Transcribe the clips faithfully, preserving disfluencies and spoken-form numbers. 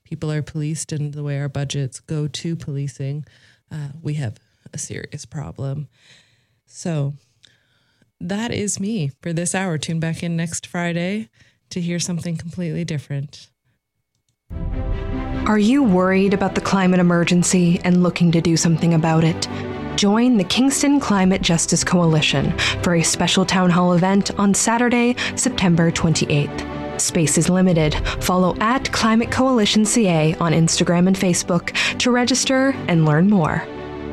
people are policed and the way our budgets go to policing, uh, we have a serious problem. So that is me for this hour. Tune back in next Friday to hear something completely different. Are you worried about the climate emergency and looking to do something about it? Join the Kingston Climate Justice Coalition for a special town hall event on Saturday, September twenty-eighth. Space is limited. Follow at Climate Coalition C A on Instagram and Facebook to register and learn more.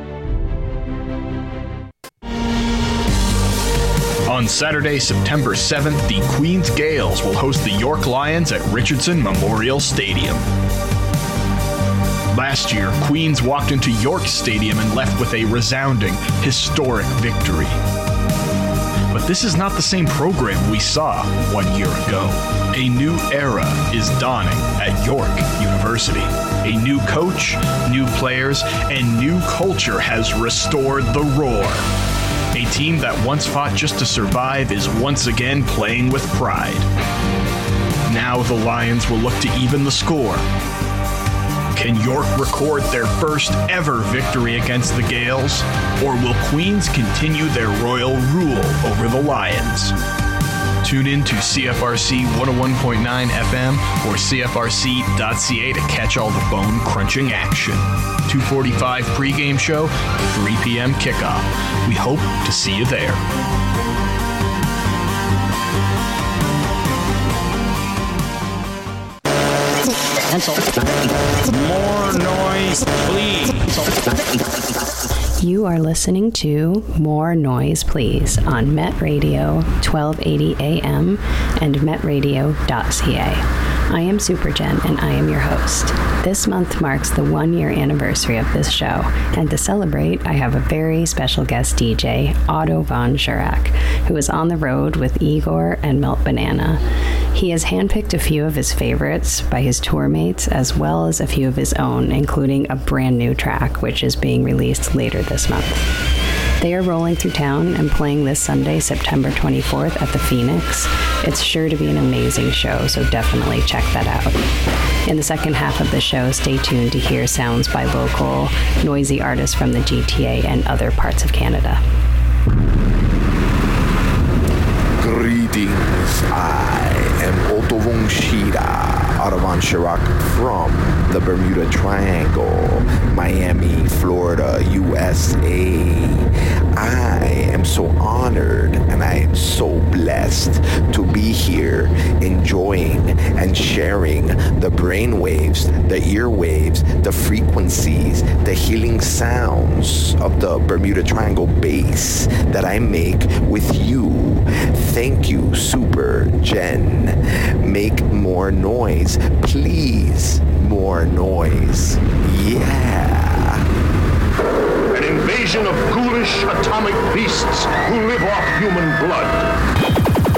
On Saturday, September seventh, the Queens Gales will host the York Lions at Richardson Memorial Stadium. Last year, Queens walked into York Stadium and left with a resounding, historic victory. But this is not the same program we saw one year ago. A new era is dawning at York University. A new coach, new players, and new culture has restored the roar. A team that once fought just to survive is once again playing with pride. Now the Lions will look to even the score. Can York record their first ever victory against the Gales? Or will Queens continue their royal rule over the Lions? Tune in to C F R C one oh one point nine F M or C F R C dot C A to catch all the bone-crunching action. two forty-five pregame show, three p.m. kickoff. We hope to see you there. More noise, please. You are listening to More Noise, Please on Met Radio, twelve eighty A M and met radio dot c a. I am Superjen, and I am your host. This month marks the one-year anniversary of this show, and to celebrate, I have a very special guest D J, Otto von Schurak, who is on the road with Igor and Melt Banana. He has handpicked a few of his favorites by his tour mates, as well as a few of his own, including a brand new track, which is being released later this month. They are rolling through town and playing this Sunday, September twenty-fourth at the Phoenix. It's sure to be an amazing show, so definitely check that out. In the second half of the show, stay tuned to hear sounds by local, noisy artists from the G T A and other parts of Canada. Greetings, I am Otto von Schira, Otto von Schurak from the Bermuda Triangle, Miami, Florida, U S A. I am so honored and I am so blessed to be here enjoying and sharing the brainwaves, the earwaves, the frequencies, the healing sounds of the Bermuda Triangle bass that I make with you. Thank you, Super Jen. Make more noise, please. More noise. Yeah. An invasion of ghoulish atomic beasts who live off human blood.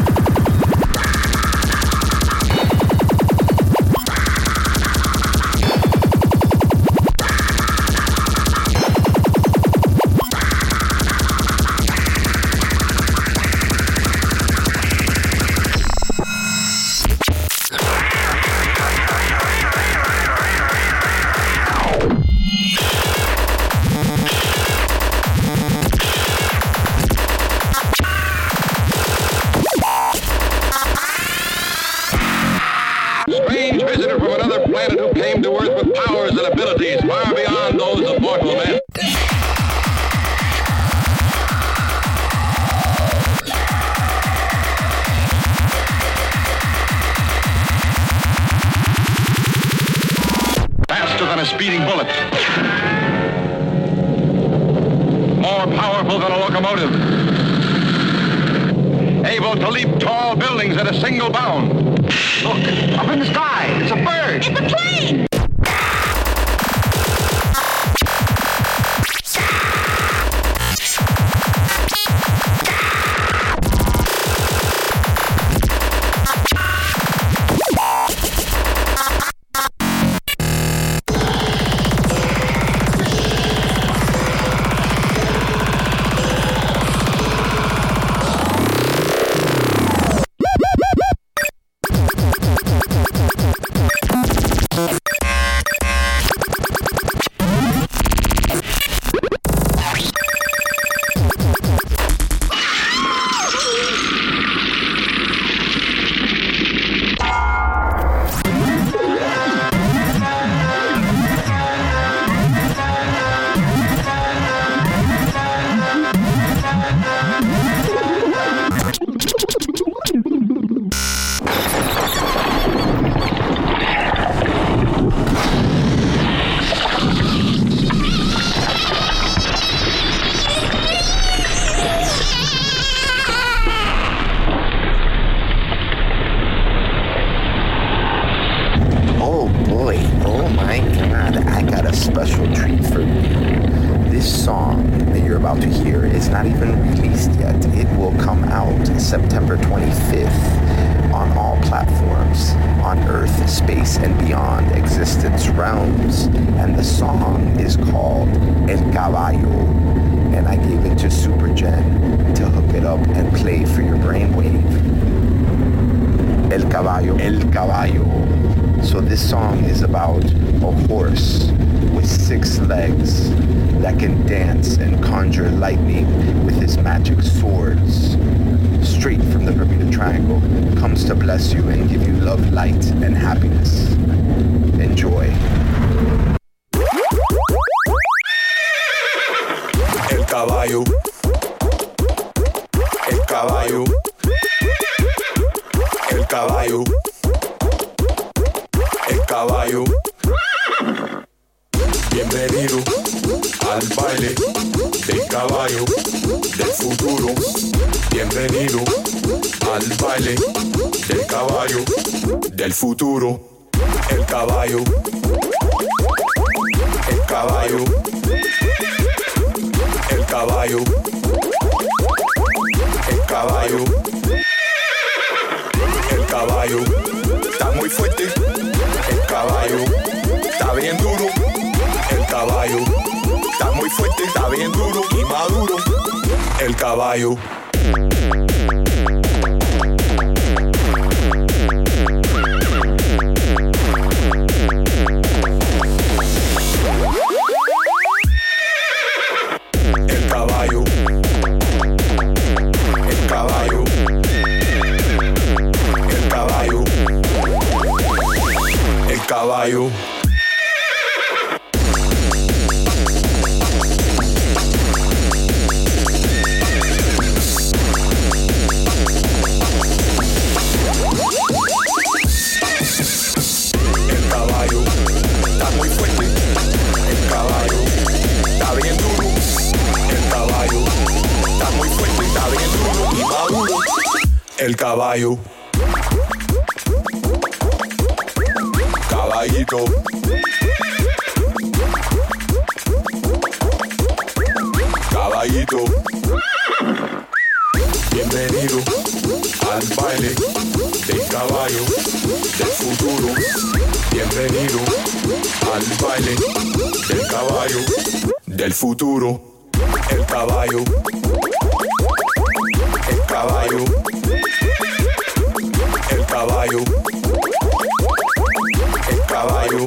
Speeding bullet. More powerful than a locomotive. Able to leap tall buildings at a single bound. Look, up in the sky. It's a bird. It's a plane. six realms, and the song is called El Caballo. And I gave it to Supergen to hook it up and play for your brainwave. El Caballo, El Caballo. So this song is about a horse with six legs that can dance and conjure lightning with his magic swords. Straight from the Bermuda Triangle, comes to bless you and give you love, light, and happiness. Enjoy. El caballo, el caballo, el caballo, el caballo. Bienvenido al baile del caballo del futuro. Bienvenido al baile del caballo del futuro. El caballo, el caballo, el caballo, el caballo, el caballo. Está muy fuerte, el caballo está bien duro. El caballo está muy fuerte, está bien duro y maduro. El caballo. El caballo. El caballo. El caballo. El caballo. El caballo, caballito, caballito, bienvenido al baile del caballo del futuro, bienvenido al baile del caballo del futuro, el caballo, el caballo. El caballo, el caballo,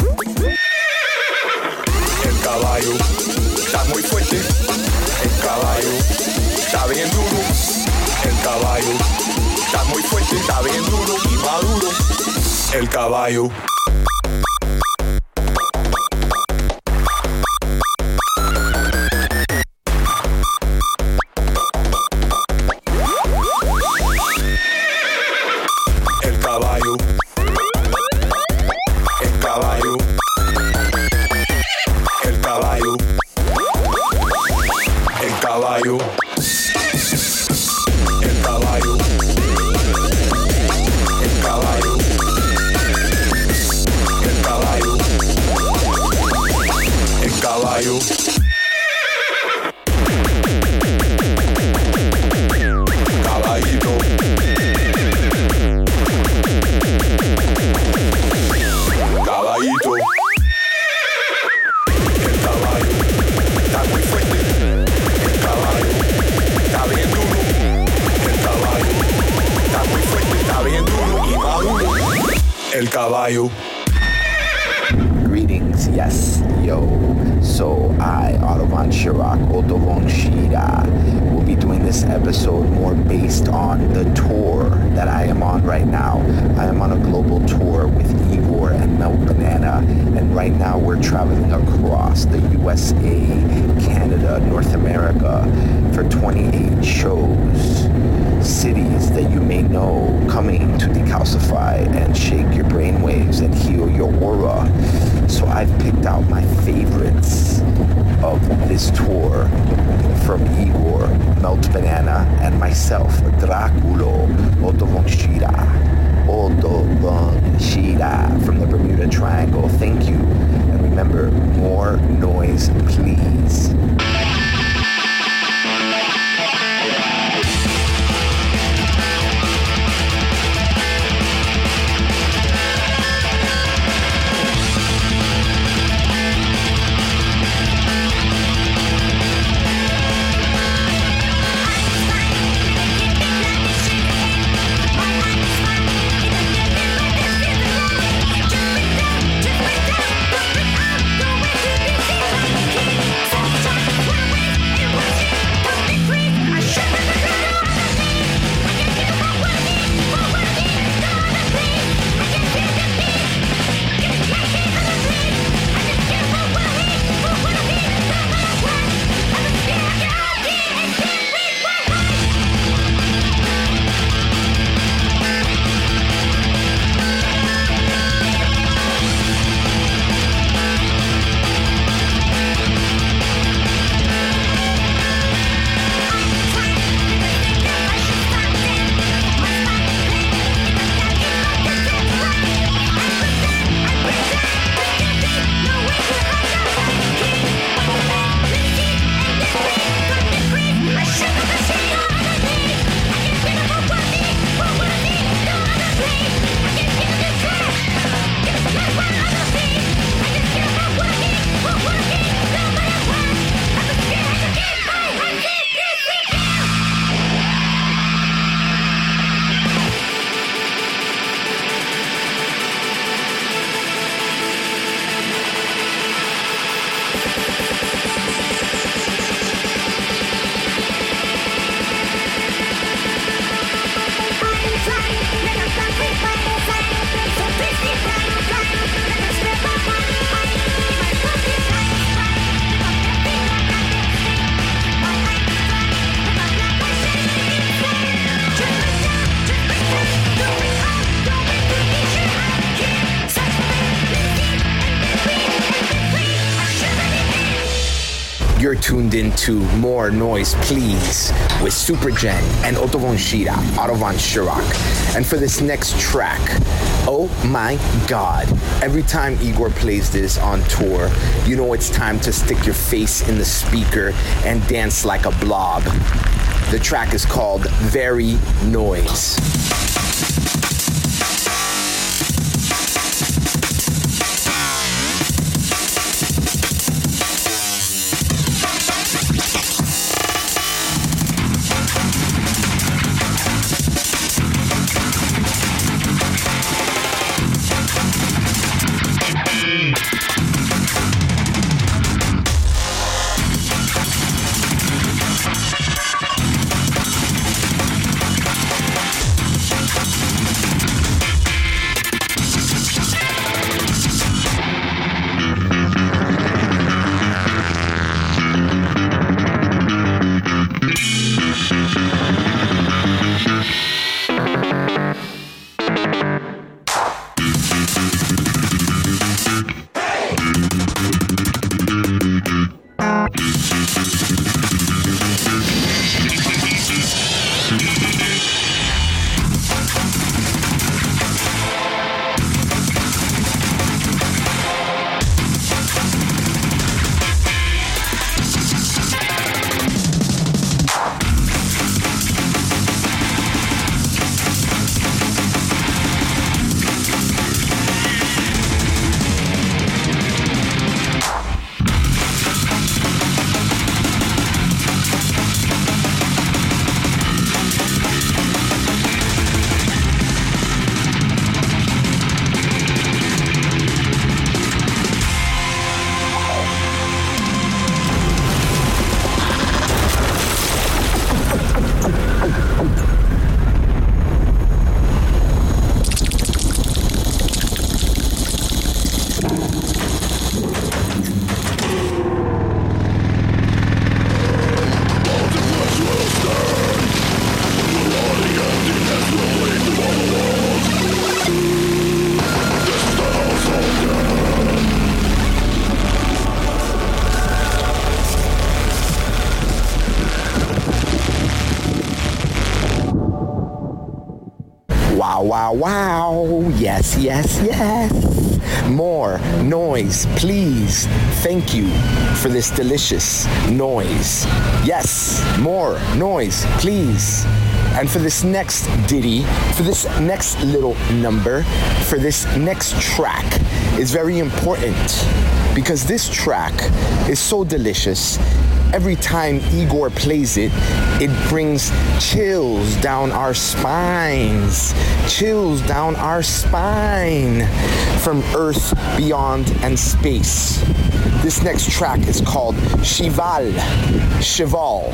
el caballo, está muy fuerte, el caballo, está bien duro, el caballo, está muy fuerte, está bien duro y maduro, el caballo. El caballo. Greetings, yes, yo. So I, Otto von Schirach, Otto von Schira, will be doing this episode more based on the tour that I am on right now. I am on a global tour with Igor and Melt Banana, and right now we're traveling across the U S A, Canada, North America for twenty-eight shows. Cities that you may know coming to decalcify and shake your brainwaves and heal your aura. So I've picked out my favorites of this tour from Igor, Melt Banana, and myself, Draculo, Otto von Schira. Otto von Schira from the Bermuda Triangle. Thank you. And remember, more noise, please. You're tuned into More Noise Please with Supergen and Otto von Schira, Otto von Schirach. And for this next track, oh my God, every time Igor plays this on tour, you know it's time to stick your face in the speaker and dance like a blob. The track is called Very Noise. Wow, wow, yes, yes, yes. More noise, please. Thank you for this delicious noise. Yes, more noise, please. And for this next ditty, for this next little number, for this next track is very important because this track is so delicious. Every time Igor plays it, it brings chills down our spines, chills down our spine from Earth, beyond, and space. This next track is called Shival, Cheval.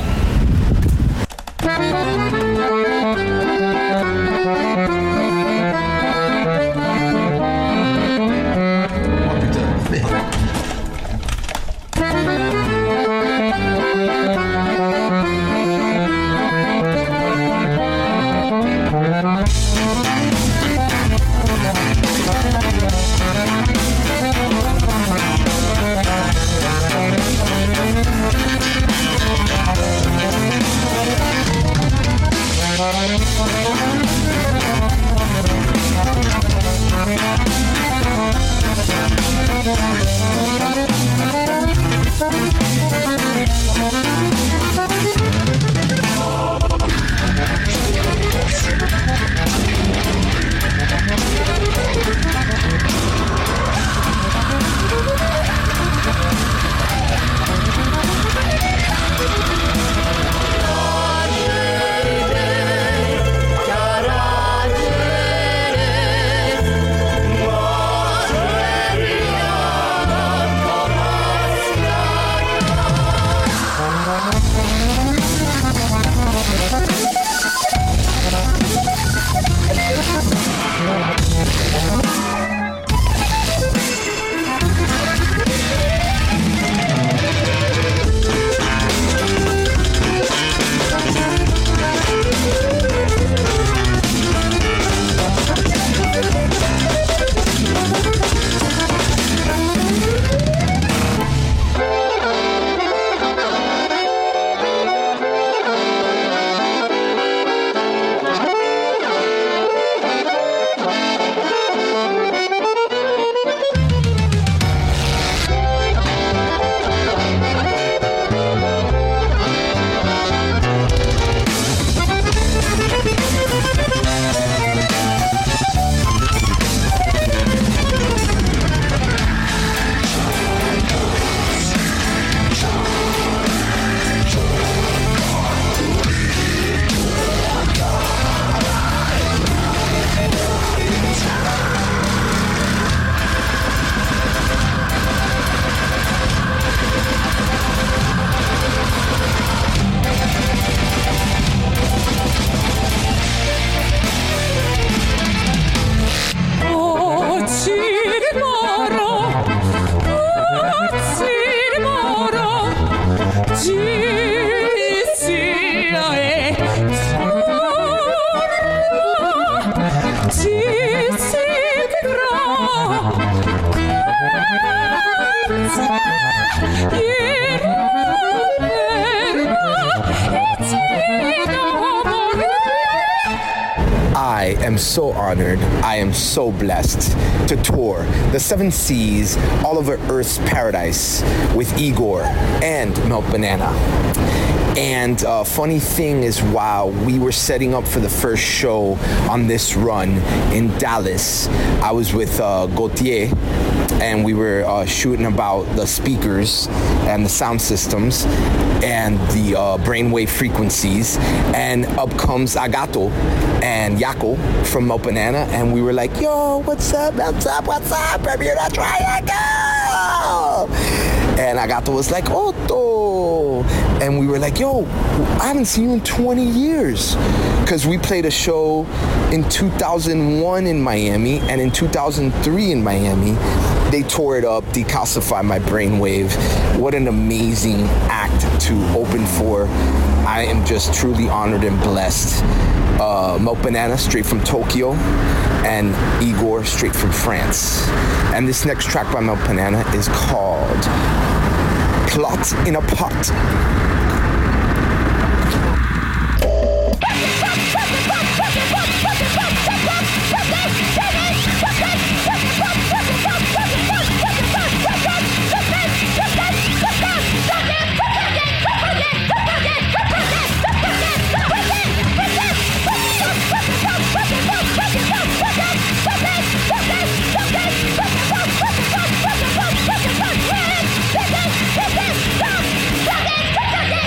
I am so honored, I am so blessed to tour the seven seas, all over Earth's paradise with Igor and Melt Banana. And uh, funny thing is, while we were setting up for the first show on this run in Dallas, I was with uh, Gautier, and we were uh, shooting about the speakers and the sound systems and the uh, brainwave frequencies, and up comes Agato and Yako from Melt Banana, and we were like, yo, what's up, what's up, what's up, Bermuda Triangle? And Agato was like, Otto. And we were like, yo, I haven't seen you in twenty years. Because we played a show in two thousand one in Miami, and in two thousand three in Miami, they tore it up, Decalcify My Brainwave. What an amazing act to open for. I am just truly honored and blessed. Uh, Melt Banana, straight from Tokyo, and Igor, straight from France. And this next track by Melt Banana is called Plot in a Pot. Fucking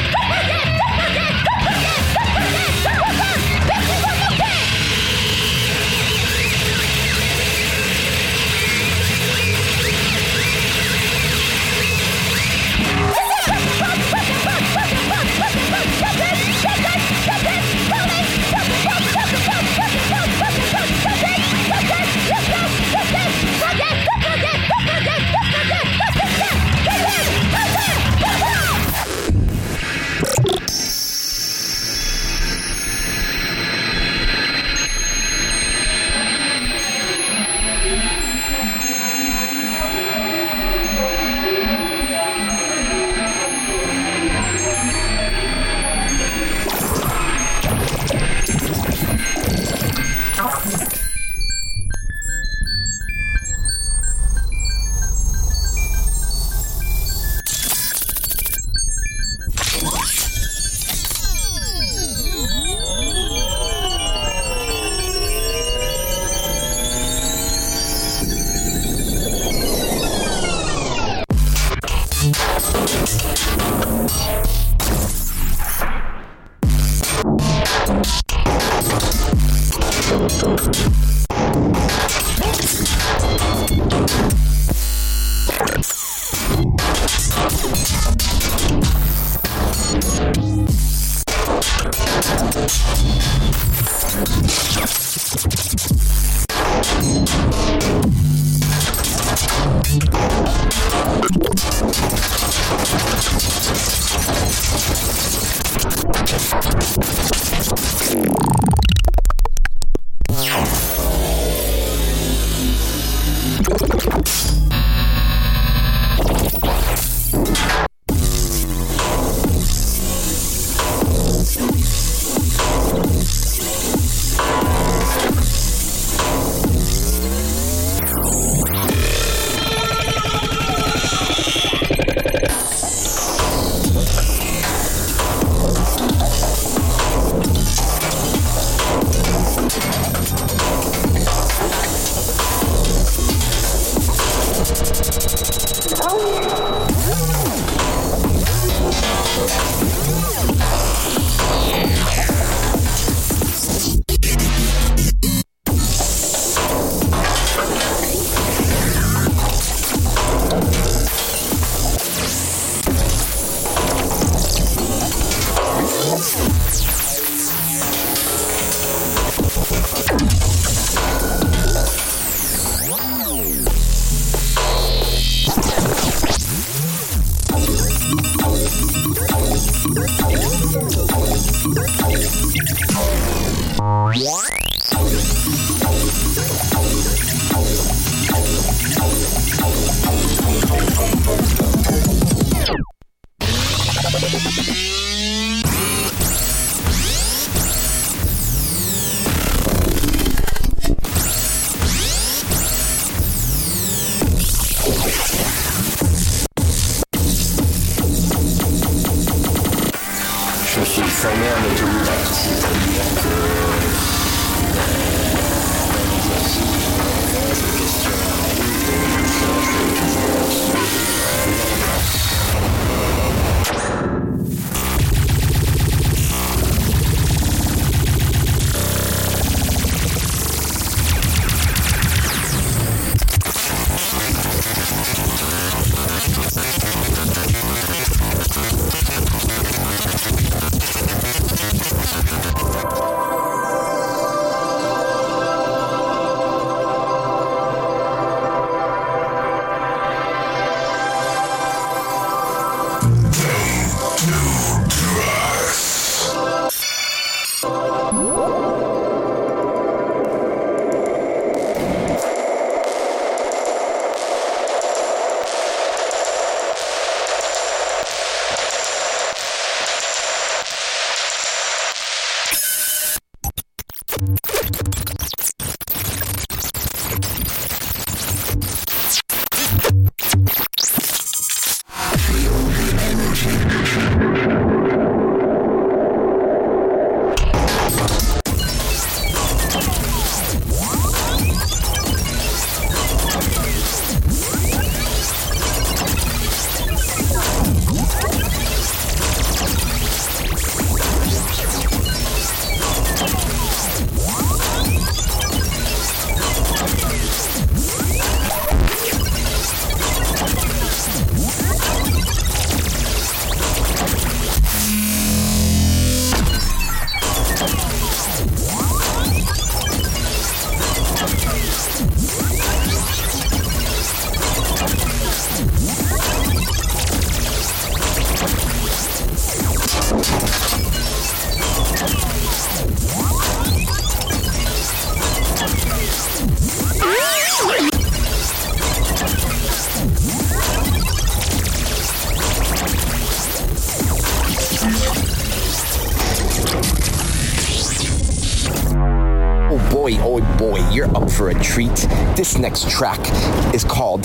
For a treat. This next track is called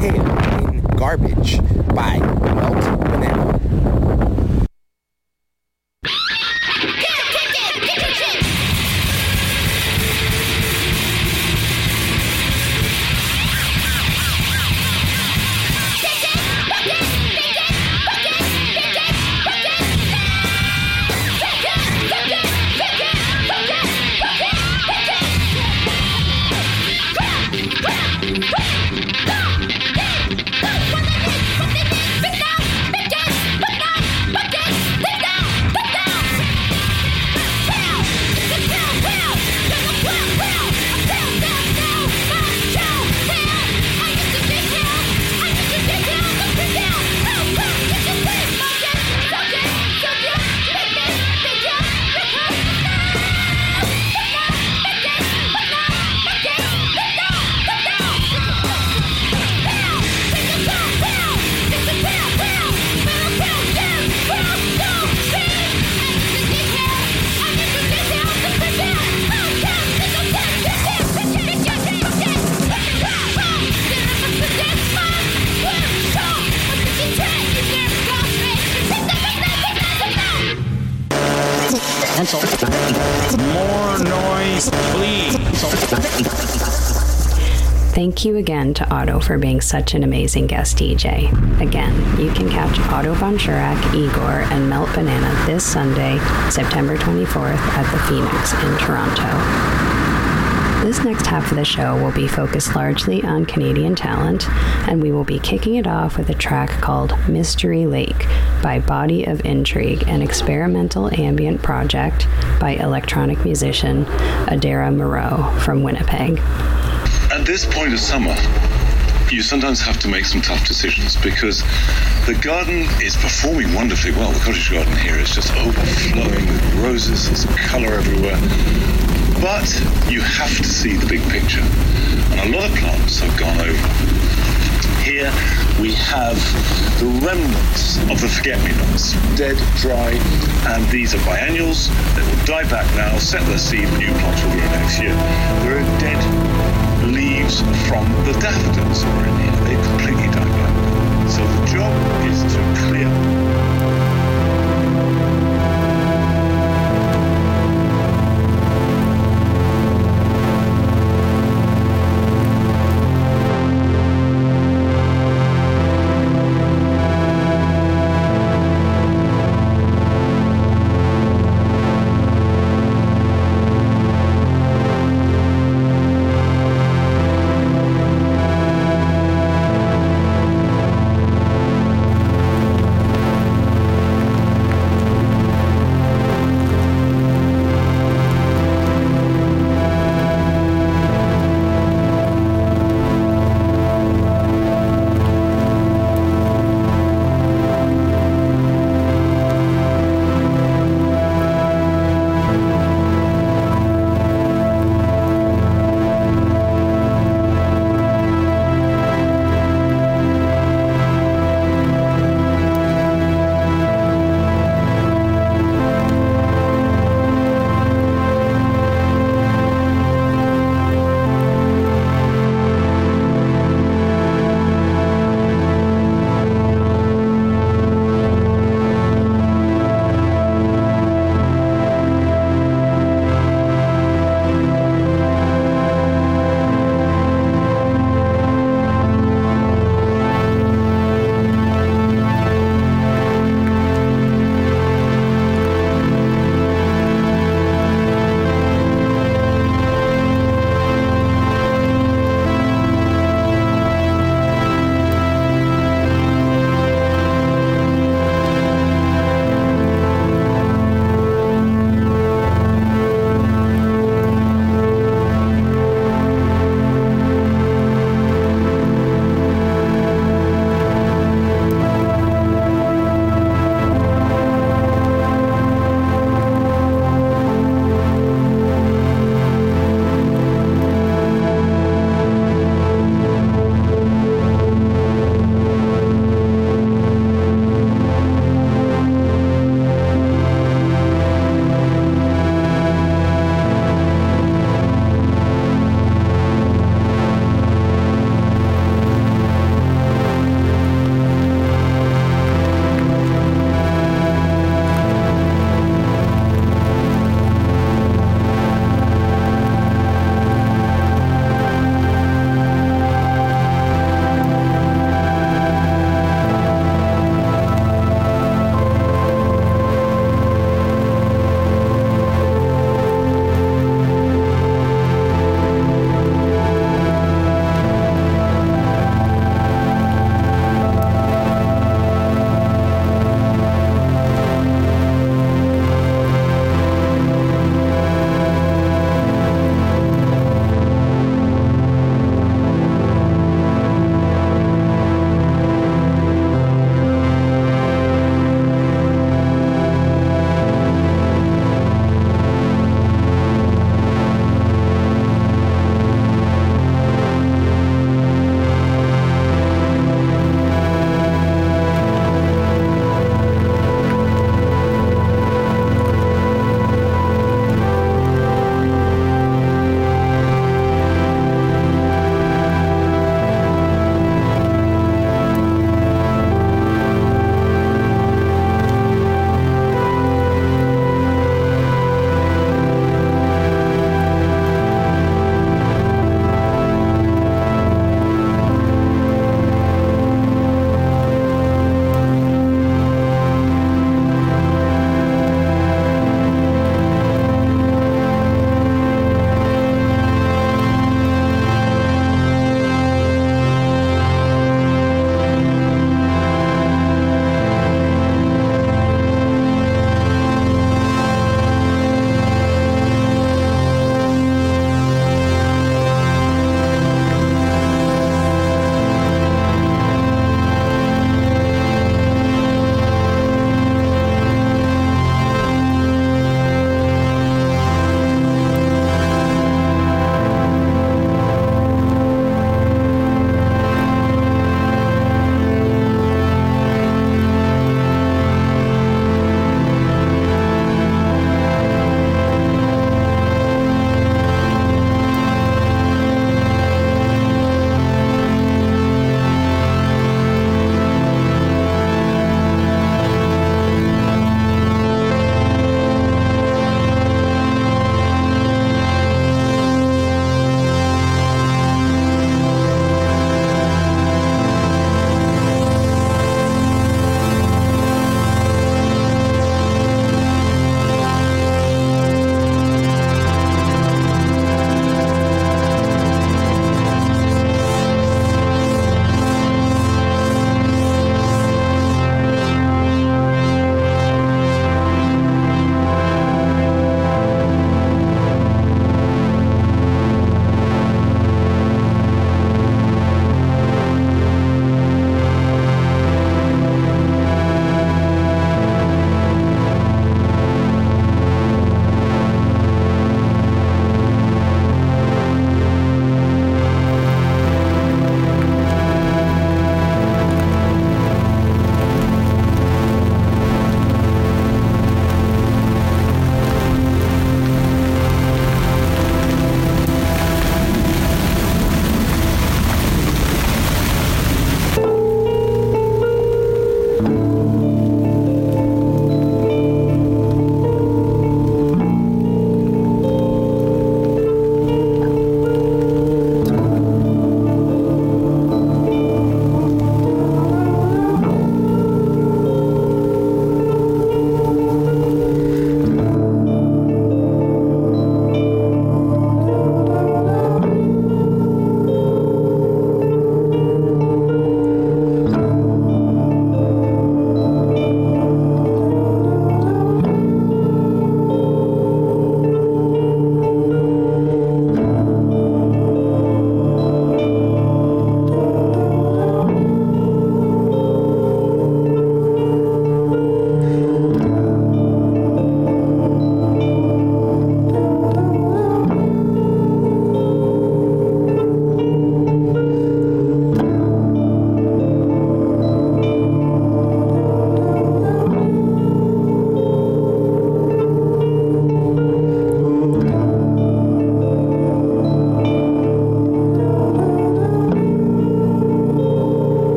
Tail in Garbage by Melt Banana. More noise, please. Thank you again to Otto for being such an amazing guest D J. Again, you can catch Otto von Schurak, Igor, and Melt Banana this Sunday, September twenty-fourth at the Phoenix in Toronto. This next half of the show will be focused largely on Canadian talent, and we will be kicking it off with a track called Mystery Lake by Body of Intrigue, an experimental ambient project by electronic musician Adara Moreau from Winnipeg. At this point of summer, you sometimes have to make some tough decisions because the garden is performing wonderfully well. The cottage garden here is just overflowing with roses. There's colour everywhere. But you have to see the big picture. And a lot of plants have gone over. Here we have the remnants of the forget-me-nots, dead, dry, and these are biennials. They will die back now, set their seed, new plants will grow next year. There are dead leaves from the daffodils that were in here. They completely died back. So the job is to clear.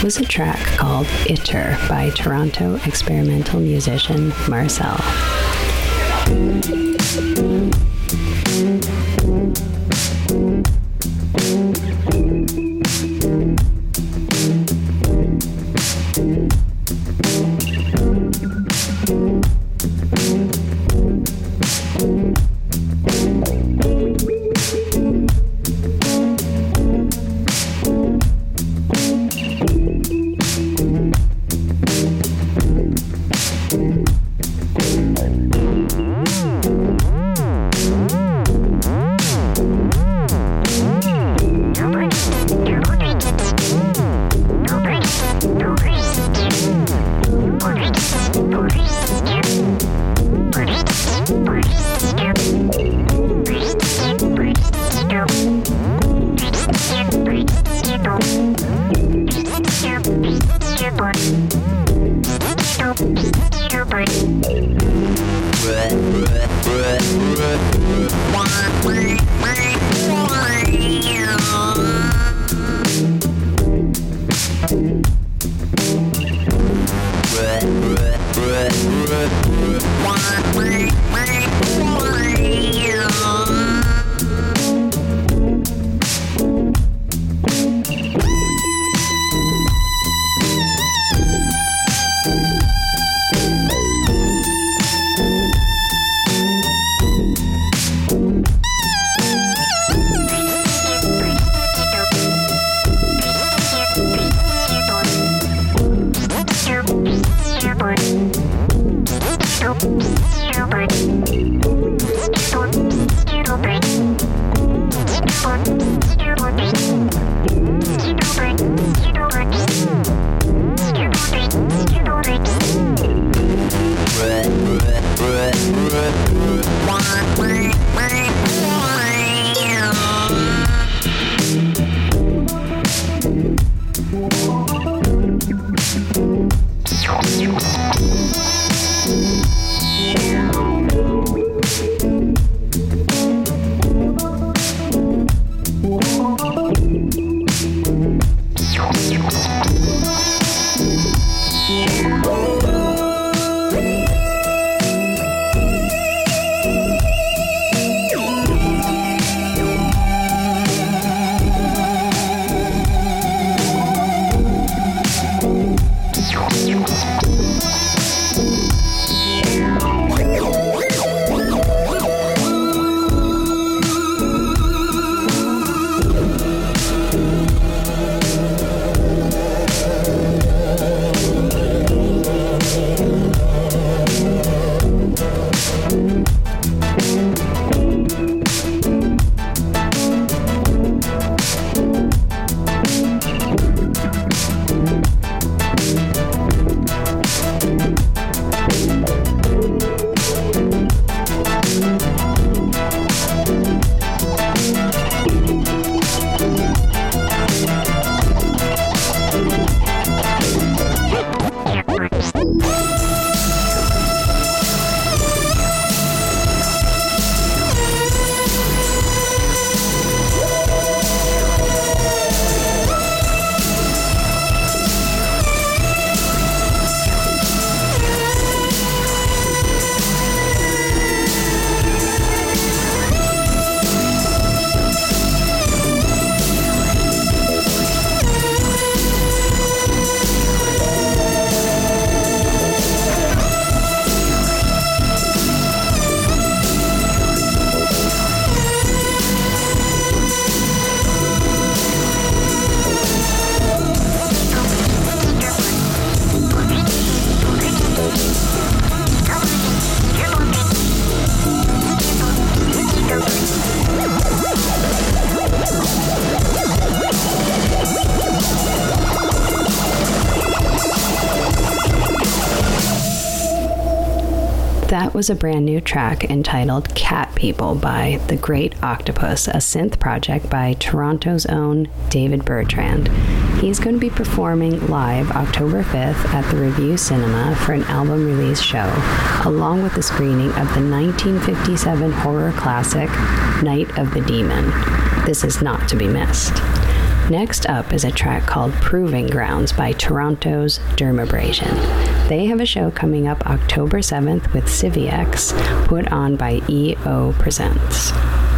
was a track called Iter by Toronto experimental musician Marcel. That was a brand new track entitled Cat People by The Great Octopus, a synth project by Toronto's own David Bertrand. He's going to be performing live October fifth at the Review Cinema for an album release show, along with the screening of the nineteen fifty-seven horror classic Night of the Demon. This is not to be missed. Next up is a track called Proving Grounds by Toronto's Dermabrasion. They have a show coming up October seventh with Civiex, put on by E O Presents.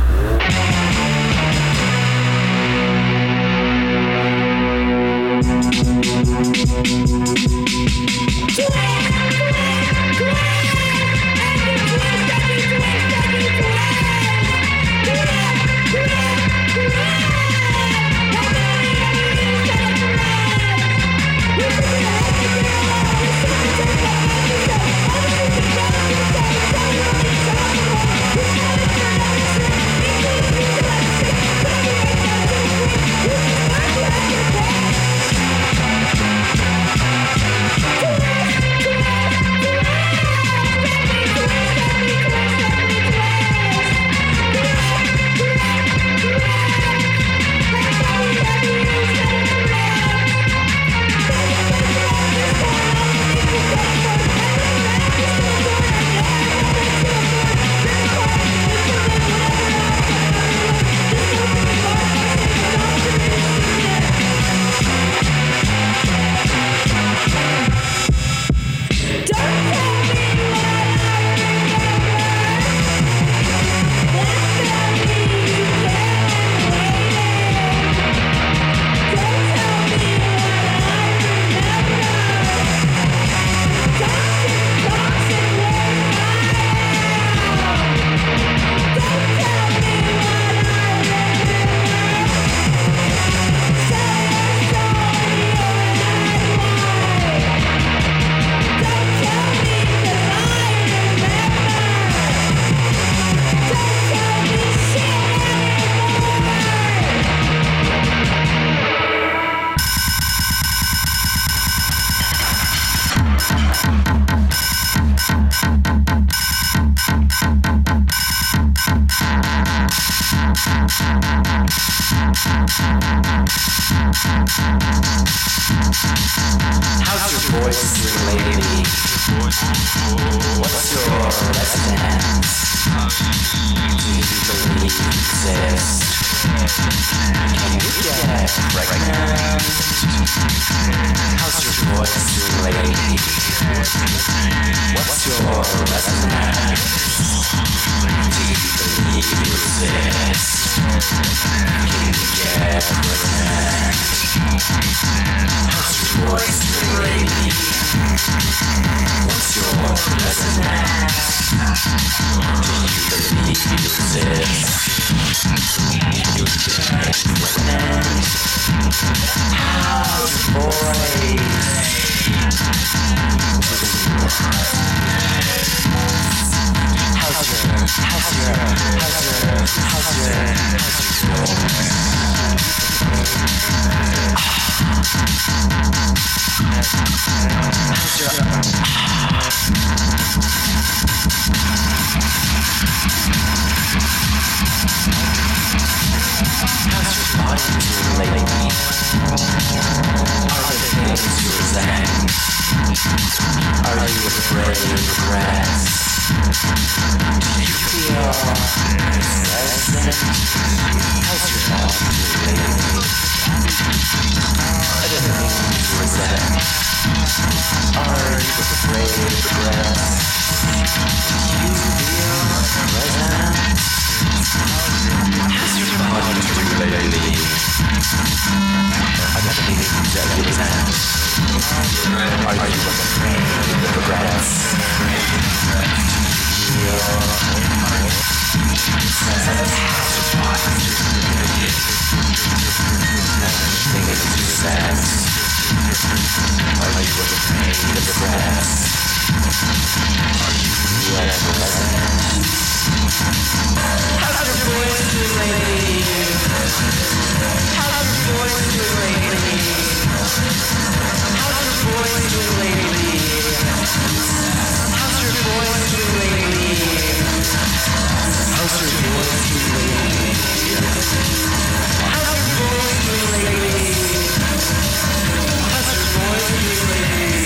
How's your voice doing lately? What's your resonance? Do you believe you exist? Can you get pregnant? How's your voice doing lately? What's your resonance? Do you believe you exist? Can you get pregnant? How's your voice doing lately? What's your resonance? Do you believe you exist? Can you get pregnant? How's your voice? How's your, how's your, how's your, how's your, how's your voice? How's your, how's your body doing lately? Are there things you resent? Are you afraid of regrets? Do you feel present? How's your body doing lately? Are there things you resent? Are you afraid of regrets? Do you feel present? How's your body doing lately? Are there things that you resent? Are you afraid of regrets? Do you feel present? How's your body doing lately? Things you sense. Are you afraid of regrets? Are you present? How's your voice doing lately? How's your voice doing lately? How's your voice doing lately? How's your voice doing lately? How's your voice doing lately? How's your voice doing lately? How's your voice doing lately?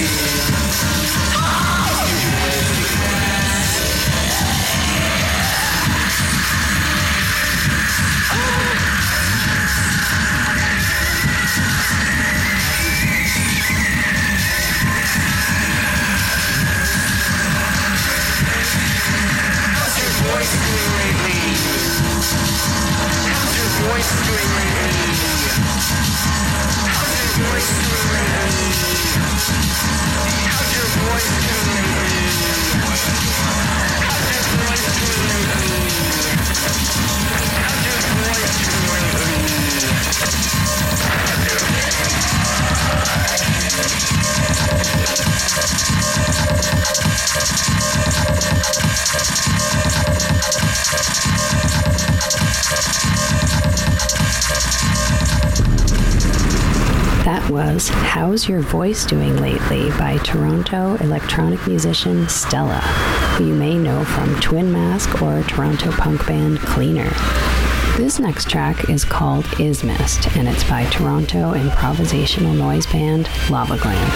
How's your voice doing lately? That was How's Your Voice Doing Lately by Toronto electronic musician Stella, who you may know from Twin Mask or Toronto punk band Cleaner. This next track is called Ismist, and it's by Toronto improvisational noise band Lava Gland.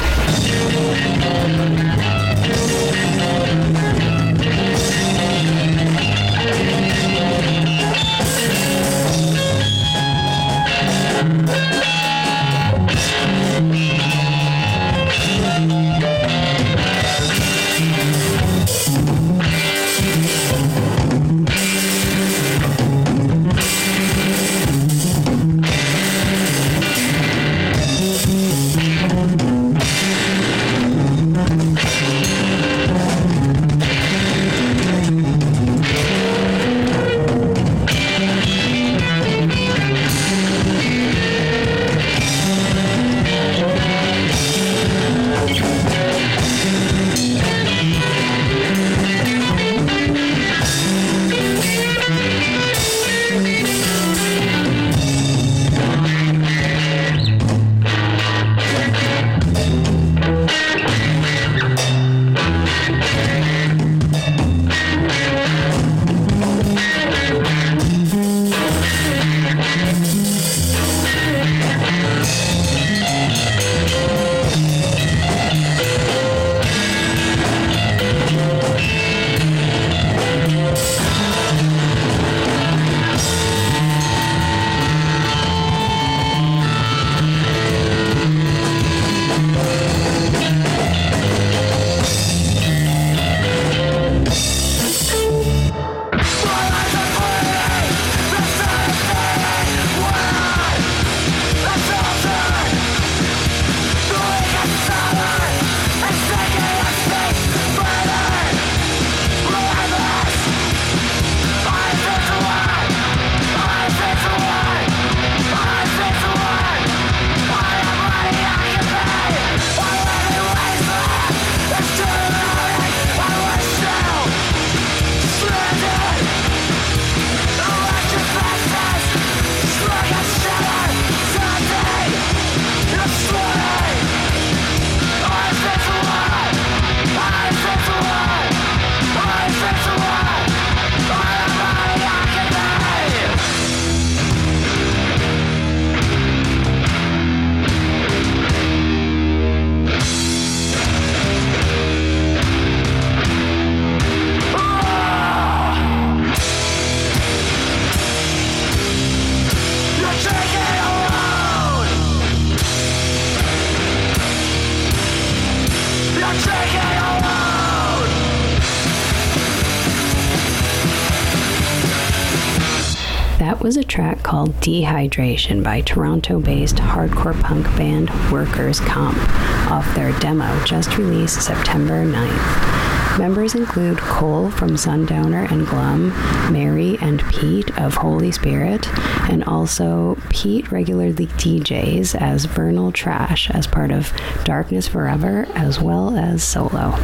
That was a track called Dehydration by Toronto-based hardcore punk band Workers' Comp off their demo just released September ninth. Members include Cole from Sundowner and Glum, Mary and Pete of Holy Spirit, and also Pete regularly D Js as Vernal Trash as part of Darkness Forever, as well as solo.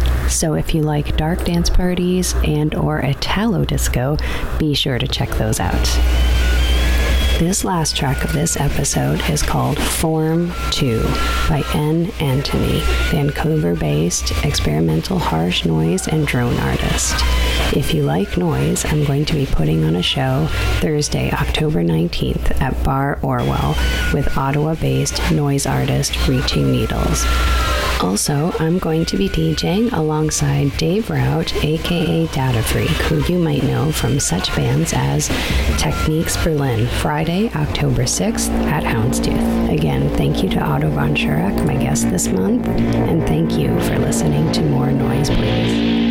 So if you like dark dance parties and or Italo disco, be sure to check those out. This last track of this episode is called Form two by N. Antony, Vancouver-based experimental harsh noise and drone artist. If you like noise, I'm going to be putting on a show Thursday, October nineteenth at Bar Orwell with Ottawa-based noise artist Reaching Needles. Also, I'm going to be DJing alongside Dave Rout, aka Data Freak, who you might know from such bands as Techniques Berlin, Friday, October sixth at Houndstooth. Again, thank you to Otto von Schurak, my guest this month, and thank you for listening to More Noise Please.